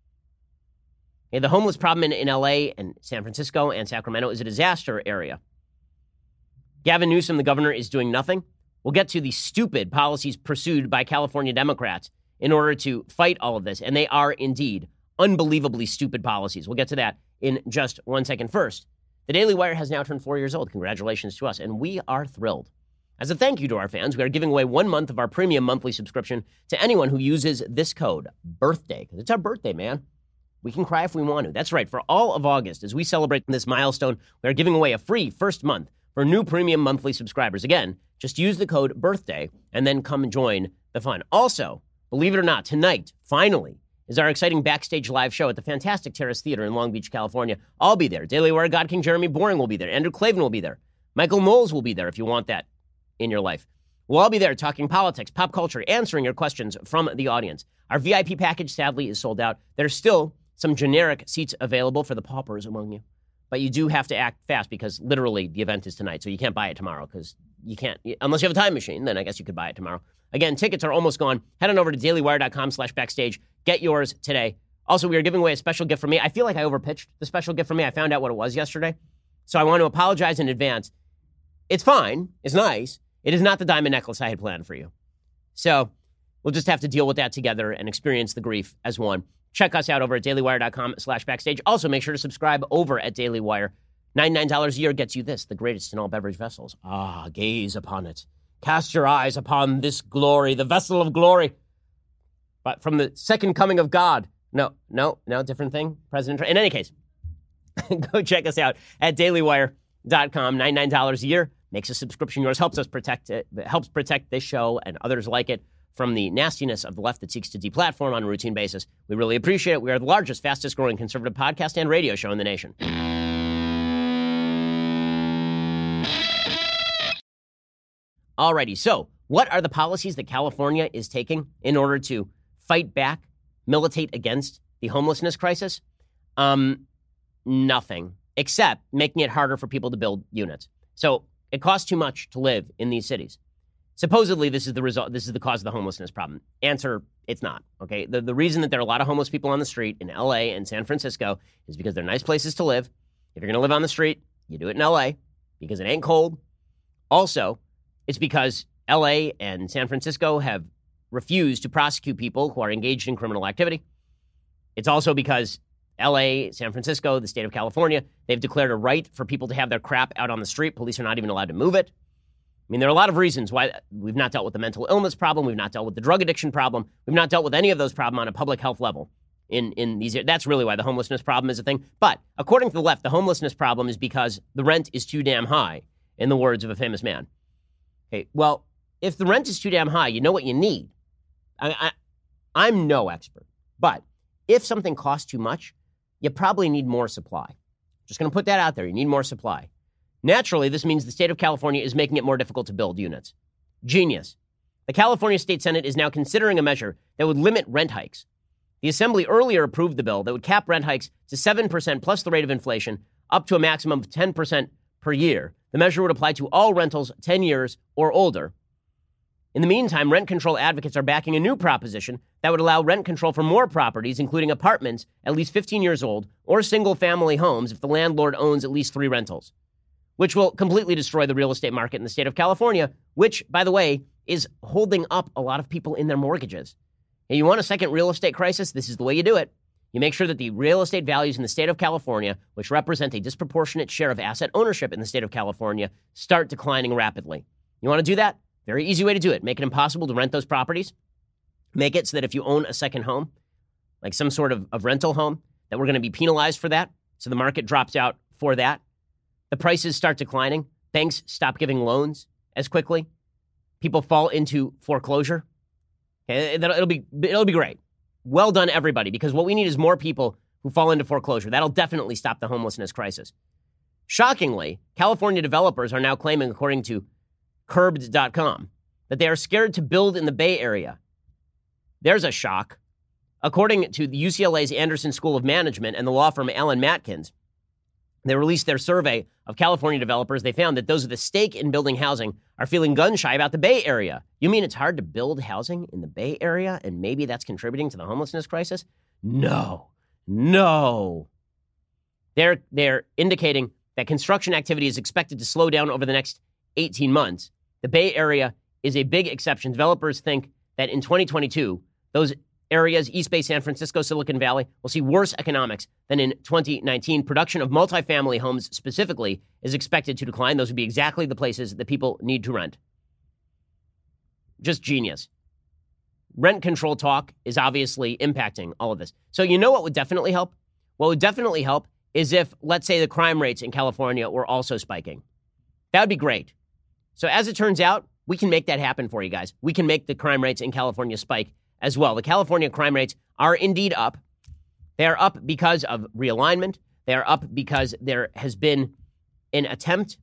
Okay, the homeless problem in, in L A and San Francisco and Sacramento is a disaster area. Gavin Newsom, the governor, is doing nothing. We'll get to the stupid policies pursued by California Democrats in order to fight all of this, and they are indeed unbelievably stupid policies. We'll get to that in just one second. First, the Daily Wire has now turned four years old. Congratulations to us, and we are thrilled. As a thank you to our fans, we are giving away one month of our premium monthly subscription to anyone who uses this code, BIRTHDAY, because it's our birthday, man. We can cry if we want to. That's right. For all of August, as we celebrate this milestone, we are giving away a free first month for new premium monthly subscribers. Again, just use the code BIRTHDAY and then come join the fun. Also, believe it or not, tonight, finally, is our exciting backstage live show at the fantastic Terrace Theater in Long Beach, California. I'll be there. Daily Wire God King Jeremy Boring will be there. Andrew Klavan will be there. Michael Knowles will be there if you want that in your life. We'll all be there talking politics, pop culture, answering your questions from the audience. Our V I P package, sadly, is sold out. There's still some generic seats available for the paupers among you. But you do have to act fast because literally the event is tonight. So you can't buy it tomorrow because you can't, unless you have a time machine, then I guess you could buy it tomorrow. Again, tickets are almost gone. Head on over to dailywire.com slash backstage. Get yours today. Also, we are giving away a special gift for me. I feel like I overpitched the special gift for me. I found out what it was yesterday. So I want to apologize in advance. It's fine. It's nice. It is not the diamond necklace I had planned for you. So we'll just have to deal with that together and experience the grief as one. Check us out over at dailywire.com slash backstage. Also, make sure to subscribe over at Daily Wire. ninety-nine dollars a year gets you this, the greatest in all beverage vessels. Ah, gaze upon it. Cast your eyes upon this glory, the vessel of glory. But from the second coming of God, No, no, no, different thing. President Trump. In any case, go check us out at daily wire dot com. ninety-nine dollars a year makes a subscription yours, helps us protect it, helps protect this show and others like it from the nastiness of the left that seeks to deplatform on a routine basis. We really appreciate it. We are the largest, fastest growing conservative podcast and radio show in the nation. Alrighty, so what are the policies that California is taking in order to fight back, militate against the homelessness crisis? Um, nothing, except making it harder for people to build units. So it costs too much to live in these cities. Supposedly, this is the result. This is the cause of the homelessness problem. Answer: it's not. Okay. The the reason that there are a lot of homeless people on the street in L A and San Francisco is because they're nice places to live. If you're going to live on the street, you do it in L A because it ain't cold. Also, it's because L A and San Francisco have refused to prosecute people who are engaged in criminal activity. It's also because L A, San Francisco, the state of California, they've declared a right for people to have their crap out on the street. Police are not even allowed to move it. I mean, there are a lot of reasons why we've not dealt with the mental illness problem. We've not dealt with the drug addiction problem. We've not dealt with any of those problems on a public health level. In, in these, that's really why the homelessness problem is a thing. But according to the left, the homelessness problem is because the rent is too damn high, in the words of a famous man. Okay, well, if the rent is too damn high, you know what you need. I, I, I'm no expert, but if something costs too much, you probably need more supply. Just going to put that out there. You need more supply. Naturally, this means the state of California is making it more difficult to build units. Genius. The California State Senate is now considering a measure that would limit rent hikes. The Assembly earlier approved the bill that would cap rent hikes to seven percent plus the rate of inflation, up to a maximum of ten percent per year. The measure would apply to all rentals ten years or older. In the meantime, rent control advocates are backing a new proposition that would allow rent control for more properties, including apartments at least fifteen years old or single-family homes if the landlord owns at least three rentals, which will completely destroy the real estate market in the state of California, which, by the way, is holding up a lot of people in their mortgages. And you want a second real estate crisis? This is the way you do it. You make sure that the real estate values in the state of California, which represent a disproportionate share of asset ownership in the state of California, start declining rapidly. You want to do that? Very easy way to do it. Make it impossible to rent those properties. Make it so that if you own a second home, like some sort of, of rental home, that we're going to be penalized for that. So the market drops out for that. The prices start declining. Banks stop giving loans as quickly. People fall into foreclosure. Okay, it'll, it'll be it'll be great. Well done, everybody, because what we need is more people who fall into foreclosure. That'll definitely stop the homelessness crisis. Shockingly, California developers are now claiming, according to curbed dot com, that they are scared to build in the Bay Area. There's a shock. According to the U C L A's Anderson School of Management and the law firm Allen Matkins, they released their survey of California developers. They found that those with a stake in building housing are feeling gun-shy about the Bay Area. You mean it's hard to build housing in the Bay Area and maybe that's contributing to the homelessness crisis? No, no. They're, they're indicating that construction activity is expected to slow down over the next eighteen months. The Bay Area is a big exception. Developers think that in twenty twenty-two, those areas, East Bay, San Francisco, Silicon Valley, will see worse economics than in twenty nineteen. Production of multifamily homes specifically is expected to decline. Those would be exactly the places that people need to rent. Just genius. Rent control talk is obviously impacting all of this. So you know what would definitely help? What would definitely help is if, let's say, the crime rates in California were also spiking. That would be great. So as it turns out, we can make that happen for you guys. We can make the crime rates in California spike as well. The California crime rates are indeed up. They are up because of realignment. They are up because there has been an attempt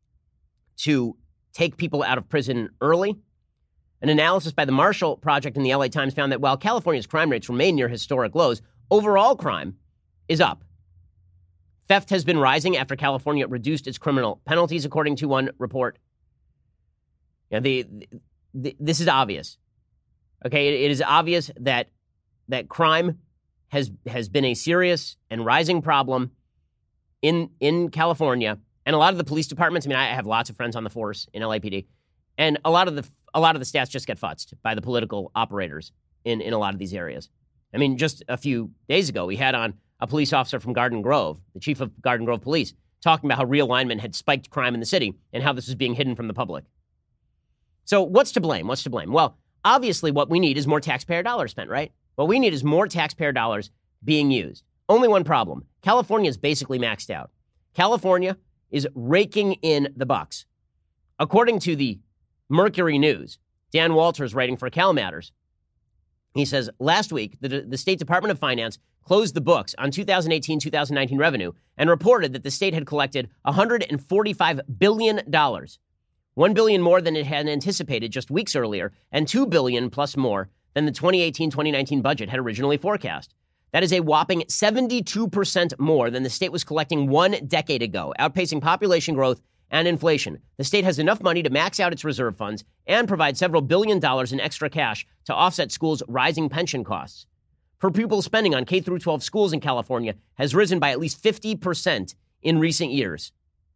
to take people out of prison early. An analysis by the Marshall Project in the L A Times found that while California's crime rates remain near historic lows, overall crime is up. Theft has been rising after California reduced its criminal penalties, according to one report. You know, the, the, this is obvious. Okay, it, it is obvious that that crime has has been a serious and rising problem in in California, and a lot of the police departments. I mean, I have lots of friends on the force in L A P D, and a lot of the a lot of the stats just get futzed by the political operators in in a lot of these areas. I mean, just a few days ago, we had on a police officer from Garden Grove, the chief of Garden Grove Police, talking about how realignment had spiked crime in the city and how this was being hidden from the public. So what's to blame? What's to blame? Well, obviously what we need is more taxpayer dollars spent, right? What we need is more taxpayer dollars being used. Only one problem. California is basically maxed out. California is raking in the bucks. According to the Mercury News, Dan Walters writing for Cal Matters, he says, last week, the, the State Department of Finance closed the books on two thousand eighteen two thousand nineteen revenue and reported that the state had collected one hundred forty-five billion dollars, one billion dollars more than it had anticipated just weeks earlier, and two billion dollars plus more than the twenty eighteen twenty nineteen budget had originally forecast. That is a whopping seventy-two percent more than the state was collecting one decade ago, outpacing population growth and inflation. The state has enough money to max out its reserve funds and provide several billion dollars in extra cash to offset schools' rising pension costs. Per pupil spending on K through twelve schools in California has risen by at least fifty percent in recent years.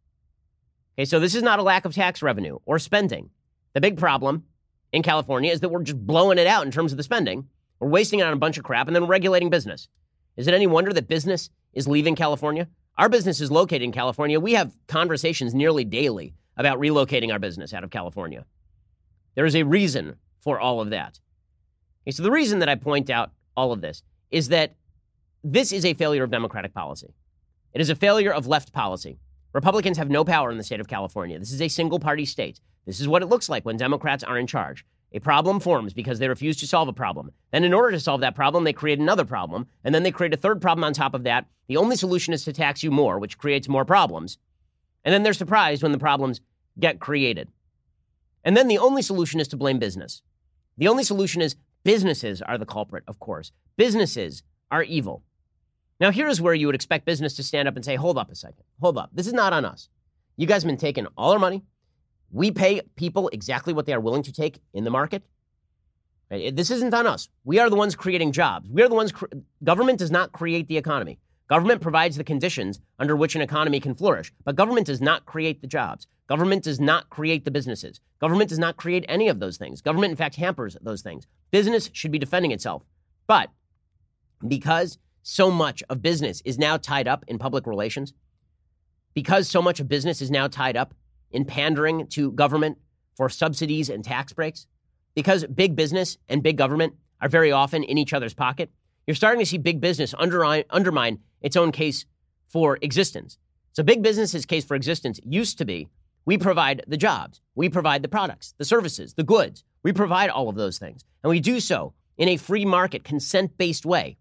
Okay, so this is not a lack of tax revenue or spending. The big problem in California is that we're just blowing it out in terms of the spending. We're wasting it on a bunch of crap and then regulating business. Is it any wonder that business is leaving California? Our business is located in California. We have conversations nearly daily about relocating our business out of California. There is a reason for all of that. Okay, so the reason that I point out all of this is that this is a failure of Democratic policy. It is a failure of left policy. Republicans have no power in the state of California. This is a single-party state. This is what it looks like when Democrats are in charge. A problem forms because they refuse to solve a problem. Then in order to solve that problem, they create another problem, and then they create a third problem on top of that. The only solution is to tax you more, which creates more problems. And then they're surprised when the problems get created. And then the only solution is to blame business. The only solution is businesses are the culprit, of course. Businesses are evil. Now, here's where you would expect business to stand up and say, hold up a second. Hold up. This is not on us. You guys have been taking all our money. We pay people exactly what they are willing to take in the market. This isn't on us. We are the ones creating jobs. We are the ones. Cre- government does not create the economy. Government provides the conditions under which an economy can flourish. But government does not create the jobs. Government does not create the businesses. Government does not create any of those things. Government, in fact, hampers those things. Business should be defending itself. But because so much of business is now tied up in public relations, because so much of business is now tied up in pandering to government for subsidies and tax breaks, because big business and big government are very often in each other's pocket, you're starting to see big business undermine, undermine its own case for existence. So big business's case for existence used to be, we provide the jobs, we provide the products, the services, the goods. We provide all of those things. And we do so in a free market, consent-based way.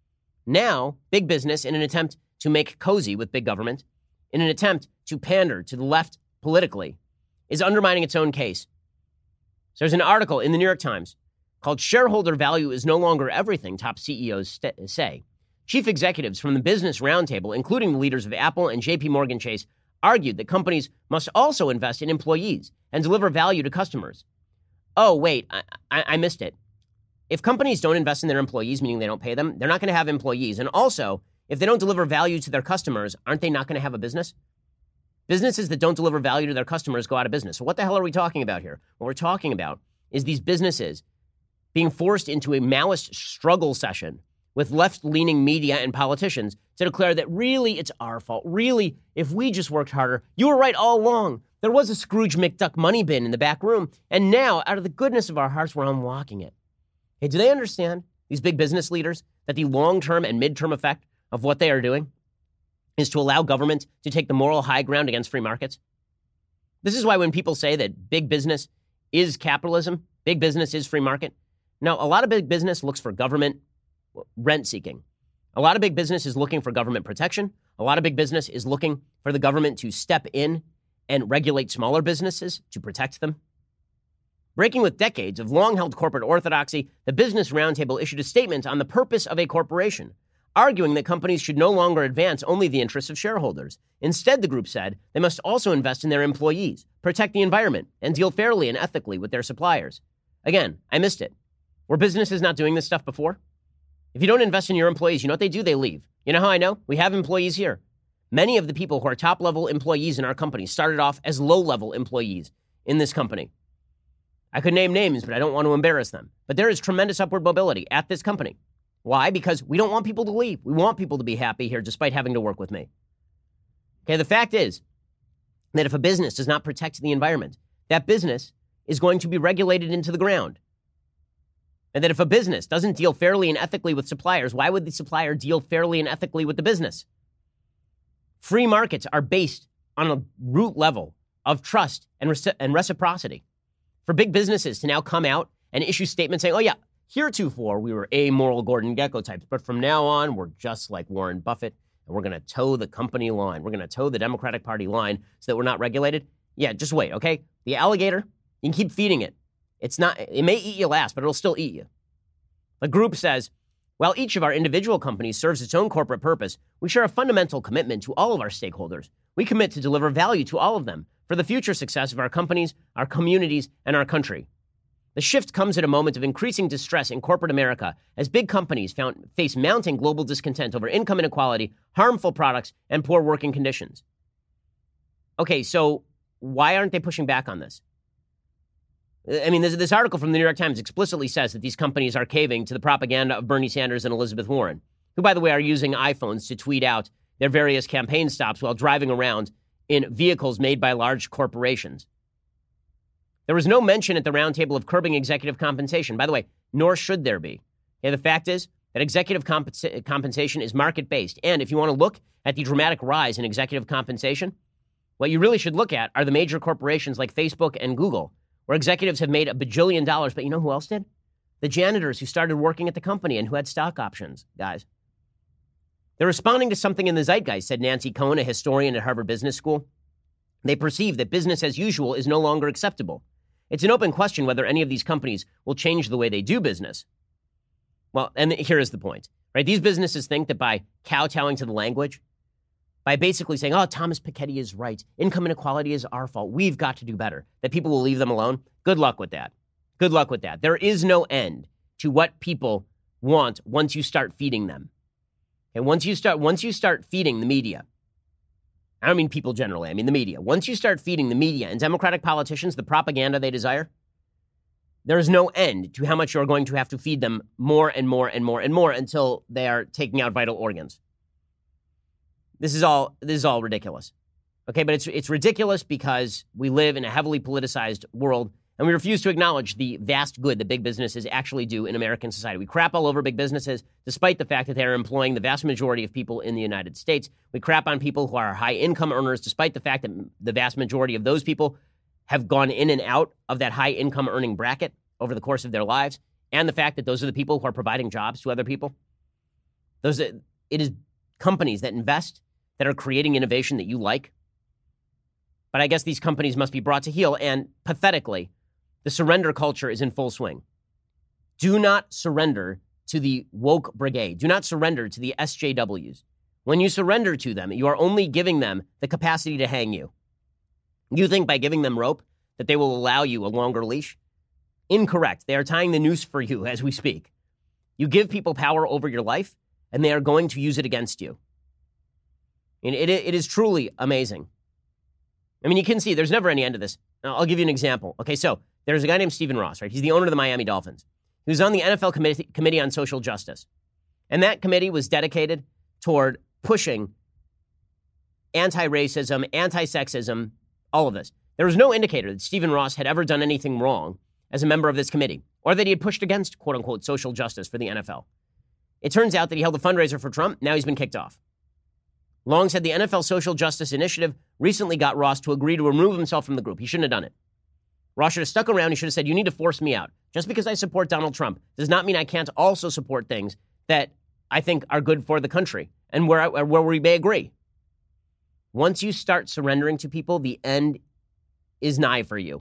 Now, big business, in an attempt to make cozy with big government, in an attempt to pander to the left politically, is undermining its own case. So there's an article in the New York Times called Shareholder Value is No Longer Everything, Top C E Os st- say. Chief executives from the Business Roundtable, including the leaders of Apple and J P Morgan Chase, argued that companies must also invest in employees and deliver value to customers. Oh, wait, I, I, I missed it. If companies don't invest in their employees, meaning they don't pay them, they're not going to have employees. And also, if they don't deliver value to their customers, aren't they not going to have a business? Businesses that don't deliver value to their customers go out of business. So what the hell are we talking about here? What we're talking about is these businesses being forced into a Maoist struggle session with left-leaning media and politicians to declare that really it's our fault. Really, if we just worked harder, you were right all along. There was a Scrooge McDuck money bin in the back room, and now, out of the goodness of our hearts, we're unlocking it. Hey, do they understand, these big business leaders, that the long-term and mid-term effect of what they are doing is to allow government to take the moral high ground against free markets? This is why when people say that big business is capitalism, big business is free market. Now, a lot of big business looks for government rent-seeking. A lot of big business is looking for government protection. A lot of big business is looking for the government to step in and regulate smaller businesses to protect them. Breaking with decades of long-held corporate orthodoxy, the Business Roundtable issued a statement on the purpose of a corporation, arguing that companies should no longer advance only the interests of shareholders. Instead, the group said, they must also invest in their employees, protect the environment, and deal fairly and ethically with their suppliers. Again, I missed it. Were businesses not doing this stuff before? If you don't invest in your employees, you know what they do? They leave. You know how I know? We have employees here. Many of the people who are top-level employees in our company started off as low-level employees in this company. I could name names, but I don't want to embarrass them. But there is tremendous upward mobility at this company. Why? Because we don't want people to leave. We want people to be happy here despite having to work with me. Okay, the fact is that if a business does not protect the environment, that business is going to be regulated into the ground. And that if a business doesn't deal fairly and ethically with suppliers, why would the supplier deal fairly and ethically with the business? Free markets are based on a root level of trust and, reci- and reciprocity. For big businesses to now come out and issue statements saying, oh yeah, heretofore we were amoral Gordon Gekko types, but from now on we're just like Warren Buffett and we're going to toe the company line. We're going to toe the Democratic Party line so that we're not regulated. Yeah, just wait, okay? The alligator, you can keep feeding it. It's not, it may eat you last, but it'll still eat you. The group says, while each of our individual companies serves its own corporate purpose, we share a fundamental commitment to all of our stakeholders. We commit to deliver value to all of them for the future success of our companies, our communities, and our country. The shift comes at a moment of increasing distress in corporate America as big companies found, face mounting global discontent over income inequality, harmful products, and poor working conditions. Okay, so why aren't they pushing back on this? I mean, this, this article from the New York Times explicitly says that these companies are caving to the propaganda of Bernie Sanders and Elizabeth Warren, who, by the way, are using iPhones to tweet out their various campaign stops while driving around in vehicles made by large corporations. There was no mention at the roundtable of curbing executive compensation. By the way, nor should there be. Okay, the fact is that executive compensa- compensation is market-based. And if you want to look at the dramatic rise in executive compensation, what you really should look at are the major corporations like Facebook and Google, where executives have made a bajillion dollars. But you know who else did? The janitors who started working at the company and who had stock options, guys. They're responding to something in the zeitgeist, said Nancy Cohen, a historian at Harvard Business School. They perceive that business as usual is no longer acceptable. It's an open question whether any of these companies will change the way they do business. Well, and here is the point, right? These businesses think that by kowtowing to the language, by basically saying, oh, Thomas Piketty is right, income inequality is our fault, we've got to do better, that people will leave them alone. Good luck with that. Good luck with that. There is no end to what people want once you start feeding them. And once you start, once you start feeding the media, I don't mean people generally, I mean the media. Once you start feeding the media and Democratic politicians the propaganda they desire, there is no end to how much you're going to have to feed them more and more and more and more until they are taking out vital organs. This is all this is all ridiculous. Okay, but it's it's ridiculous because we live in a heavily politicized world and we refuse to acknowledge the vast good that big businesses actually do in American society. We crap all over big businesses, despite the fact that they're employing the vast majority of people in the United States. We crap on people who are high-income earners, despite the fact that the vast majority of those people have gone in and out of that high-income earning bracket over the course of their lives, and the fact that those are the people who are providing jobs to other people. Those, it is companies that invest, that are creating innovation that you like. But I guess these companies must be brought to heel, and pathetically, the surrender culture is in full swing. Do not surrender to the woke brigade. Do not surrender to the S J Ws. When you surrender to them, you are only giving them the capacity to hang you. You think by giving them rope that they will allow you a longer leash? Incorrect. They are tying the noose for you as we speak. You give people power over your life, and they are going to use it against you. And it, it is truly amazing. I mean, you can see there's never any end to this. I'll give you an example. Okay, so there's a guy named Stephen Ross, right? He's the owner of the Miami Dolphins. He was on the N F L committee, committee on Social Justice. And that committee was dedicated toward pushing anti-racism, anti-sexism, all of this. There was no indicator that Stephen Ross had ever done anything wrong as a member of this committee, or that he had pushed against, quote-unquote, social justice for the N F L. It turns out that he held a fundraiser for Trump. Now he's been kicked off. Long said the N F L Social Justice Initiative recently got Ross to agree to remove himself from the group. He shouldn't have done it. Ross should have stuck around. He should have said, you need to force me out. Just because I support Donald Trump does not mean I can't also support things that I think are good for the country and where, I, where we may agree. Once you start surrendering to people, the end is nigh for you.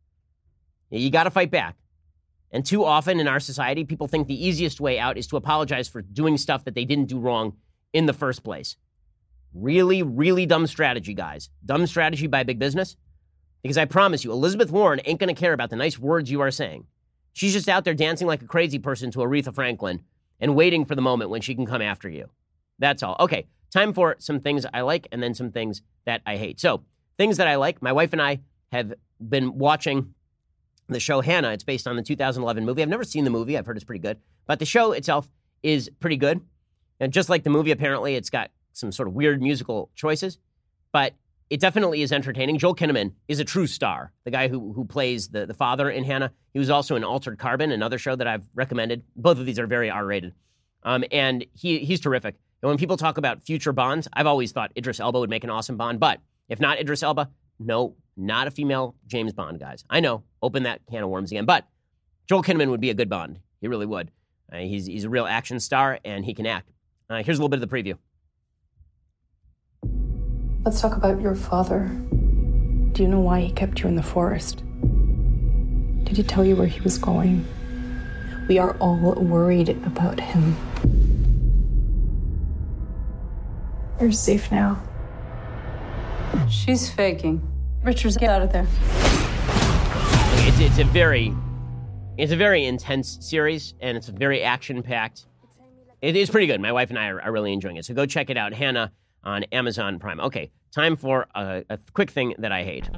You got to fight back. And too often in our society, people think the easiest way out is to apologize for doing stuff that they didn't do wrong in the first place. Really, really dumb strategy, guys. Dumb strategy by big business. Because I promise you, Elizabeth Warren ain't going to care about the nice words you are saying. She's just out there dancing like a crazy person to Aretha Franklin and waiting for the moment when she can come after you. That's all. Okay, time for some things I like and then some things that I hate. So, things that I like, my wife and I have been watching the show Hannah. It's based on the two thousand eleven movie. I've never seen the movie. I've heard it's pretty good. But the show itself is pretty good. And just like the movie, apparently, it's got some sort of weird musical choices. But it definitely is entertaining. Joel Kinnaman is a true star, the guy who who plays the, the father in Hannah. He was also in Altered Carbon, another show that I've recommended. Both of these are very R-rated. Um, and he he's terrific. And when people talk about future Bonds, I've always thought Idris Elba would make an awesome Bond. But if not Idris Elba, no, not a female James Bond, guys. I know, open that can of worms again. But Joel Kinnaman would be a good Bond. He really would. Uh, he's, he's a real action star, and he can act. Uh, here's a little bit of the preview. Let's talk about your father. Do you know why he kept you in the forest? Did he tell you where he was going? We are all worried about him. You're safe now. She's faking. Richards, get out of there. It's, it's a very, it's a very intense series, and it's very action-packed. It is pretty good. My wife and I are, are really enjoying it. So go check it out, Hannah, on Amazon Prime. Okay, time for a, a quick thing that I hate.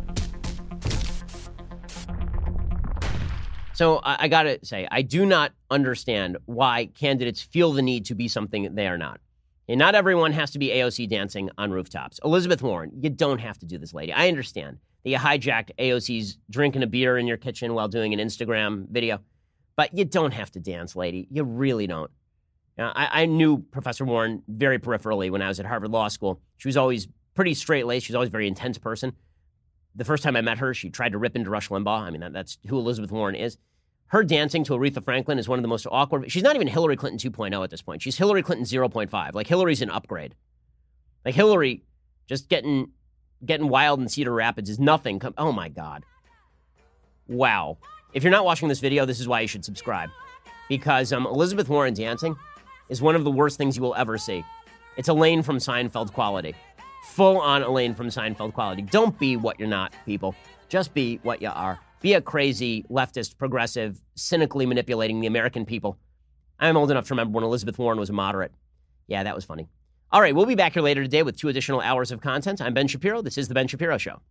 So I, I gotta say, I do not understand why candidates feel the need to be something they are not. And not everyone has to be A O C dancing on rooftops. Elizabeth Warren, you don't have to do this, lady. I understand that you hijacked A O C's drinking a beer in your kitchen while doing an Instagram video, but you don't have to dance, lady. You really don't. Now, I, I knew Professor Warren very peripherally when I was at Harvard Law School. She was always pretty straight-laced. She was always a very intense person. The first time I met her, she tried to rip into Rush Limbaugh. I mean, that, that's who Elizabeth Warren is. Her dancing to Aretha Franklin is one of the most awkward. She's not even Hillary Clinton two point oh at this point. She's Hillary Clinton zero point five. Like, Hillary's an upgrade. Like, Hillary just getting getting wild in Cedar Rapids is nothing. Oh, my God. Wow. If you're not watching this video, this is why you should subscribe. Because um, Elizabeth Warren dancing is one of the worst things you will ever see. It's Elaine from Seinfeld quality. Full-on Elaine from Seinfeld quality. Don't be what you're not, people. Just be what you are. Be a crazy, leftist, progressive, cynically manipulating the American people. I'm old enough to remember when Elizabeth Warren was a moderate. Yeah, that was funny. All right, we'll be back here later today with two additional hours of content. I'm Ben Shapiro. This is The Ben Shapiro Show.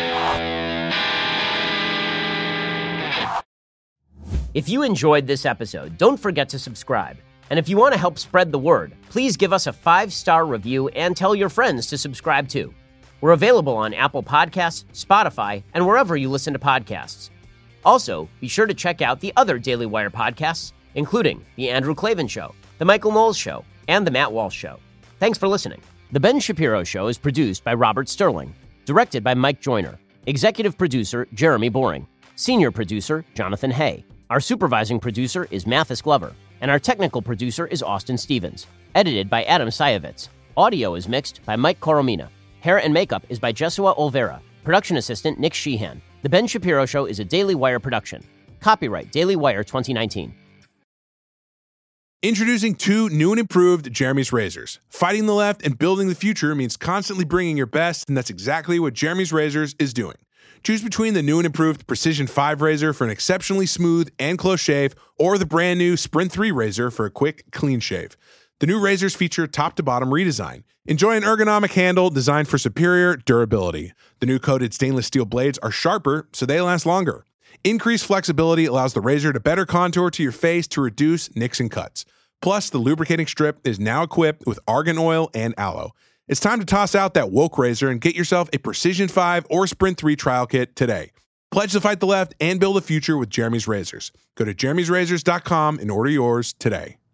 If you enjoyed this episode, don't forget to subscribe. And if you want to help spread the word, please give us a five-star review and tell your friends to subscribe too. We're available on Apple Podcasts, Spotify, and wherever you listen to podcasts. Also, be sure to check out the other Daily Wire podcasts, including The Andrew Klavan Show, The Michael Knowles Show, and The Matt Walsh Show. Thanks for listening. The Ben Shapiro Show is produced by Robert Sterling, directed by Mike Joyner, executive producer Jeremy Boring, senior producer Jonathan Hay. Our supervising producer is Mathis Glover, and our technical producer is Austin Stevens, edited by Adam Sayevitz. Audio is mixed by Mike Coromina. Hair and makeup is by Jesua Olvera. Production assistant Nick Sheehan. The Ben Shapiro Show is a Daily Wire production. Copyright Daily Wire twenty nineteen. Introducing two new and improved Jeremy's Razors. Fighting the left and building the future means constantly bringing your best, and that's exactly what Jeremy's Razors is doing. Choose between the new and improved Precision five razor for an exceptionally smooth and close shave, or the brand new Sprint three razor for a quick, clean shave. The new razors feature top-to-bottom redesign. Enjoy an ergonomic handle designed for superior durability. The new coated stainless steel blades are sharper, so they last longer. Increased flexibility allows the razor to better contour to your face to reduce nicks and cuts. Plus, the lubricating strip is now equipped with argan oil and aloe. It's time to toss out that woke razor and get yourself a Precision five or Sprint three trial kit today. Pledge to fight the left and build a future with Jeremy's Razors. Go to jeremy's razors dot com and order yours today.